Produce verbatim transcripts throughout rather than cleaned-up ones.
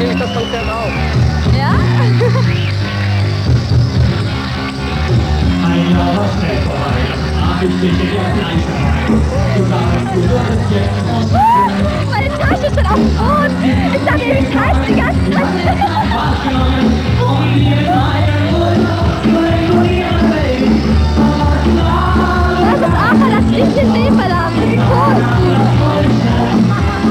nehme ich das Konzert auf. Ja? Ein Jahr war schnell vorbei, das Abendlicht in der Fleischerei. Du sagst, du würdest jetzt und Meine Tasche ist schon auf dem Boden. Ich dachte, ich heiß die ganze Zeit. was genommen, um dir weiter Das ist aber das Licht in den verlassen. Das ist gut.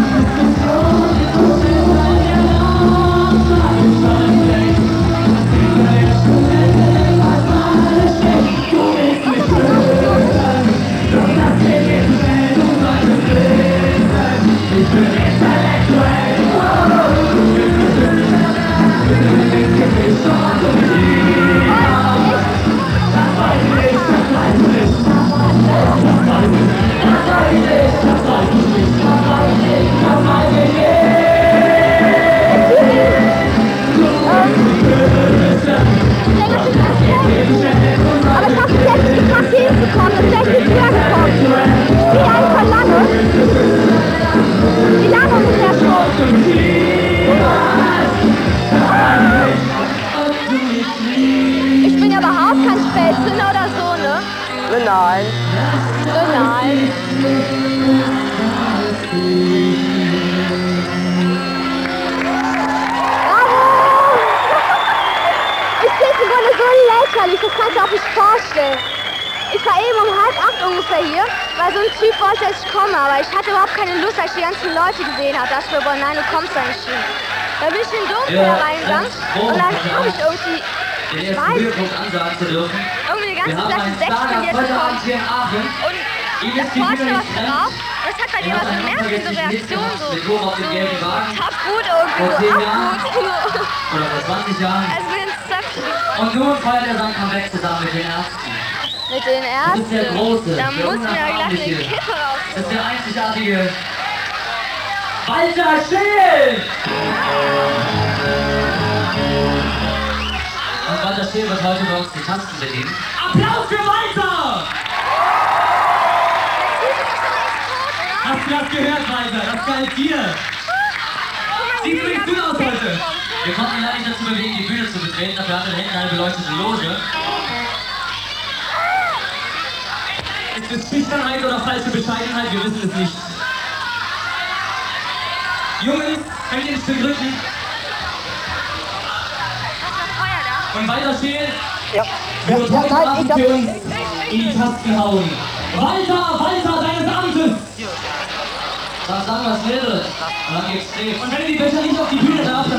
Aber ich habe es jetzt nicht geschafft, hinzukommen. Das wäre nicht früher gekommen. Wie einfach lange. Wie lange ungefähr schon? Ich bin ja überhaupt kein Spätzünder oder so, ne? Nein. Nein. Ich finde es gerade so lächerlich, das kannst du auch nicht vorstellen. Ich war eben um halb acht ungefähr hier, weil so ein Typ wollte, dass ich komme, aber ich hatte überhaupt keine Lust, als ich die ganzen Leute gesehen habe, dass wir wollen, nein, du kommst da nicht hin. Da bin ich in den Dunkeln Ja, reingegangen und dann habe ich irgendwie, den ich ersten weiß nicht, Höhepunkt ansagen zu dürfen. irgendwie eine Wir ganze haben Flasche einen Sekt von Stargast dir heute Abend bekommen. hier in Aachen. Und Ihm da ist die forschte Bühne was nicht drauf und es hat bei dir Er was hat gemerkt, einfach diese jetzt Reaktion so, mit hoch auf den gelben so Wagen. tough gut irgendwie, Vor so zehn ach Jahren. gut. Oder vor zwanzig Jahren. Also mit den Zöpfen, Und nun feiert er sein Comeback zusammen mit den Ärzten. mit den Das ist der große, Ärzten, da der muss mir ja gleich eine unnachahmliche. Kippe raus. Das ist der einzigartige Walter Scheel! Und Walter Scheel wird heute bei uns die Tasten bedienen. Applaus für Walter! Hast du das gehört, Walter? Das galt dir! Sieht übrigens gut aus heute! Wir konnten ihn leider nicht dazu bewegen, die Bühne zu betreten, dafür hat er hinten eine beleuchtete Loge. Ist es Schüchternheit oder falsche Bescheidenheit? Wir wissen es nicht. Jungs, könnt ihr ein Stück rücken? Und weiter stehen. Ja. Wir Ja, heute nein, Abend ich hab- für uns in die Tasten hauen. Walter, Walter, deines Amtes! Dann sagen wir es Schnelleres. Und dann geht's safe. Und wenn ihr die Becher nicht auf die Bühne darf, dann